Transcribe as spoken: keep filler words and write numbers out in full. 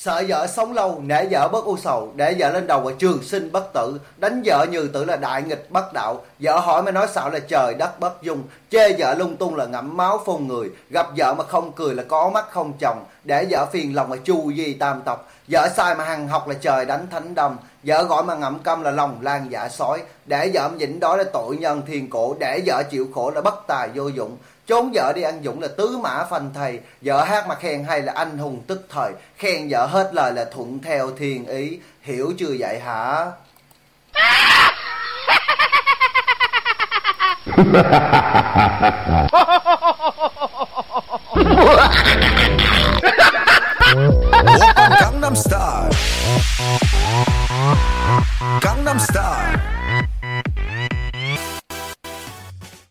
Sợ vợ sống lâu, nể vợ bớt u sầu, để vợ lên đầu và trường sinh bất tử. Đánh vợ như tử là đại nghịch bất đạo. Vợ hỏi mà nói xạo là trời đất bất dung. Chê vợ lung tung là ngậm máu phun người. Gặp vợ mà không cười là có mắt không chồng. Để vợ phiền lòng là chu di tam tộc. Vợ sai mà hằng học là trời đánh thánh đâm. Vợ gọi mà ngậm câm là lòng lan dạ sói. Để vợ nhịn đói là tội nhân thiên cổ. Để vợ chịu khổ là bất tài vô dụng. Trốn vợ đi ăn dũng là tứ mã phanh thầy. Vợ hát mà khen hay là anh hùng tức thời. Khen vợ hết lời là thuận theo thiên ý. Hiểu chưa vậy hả?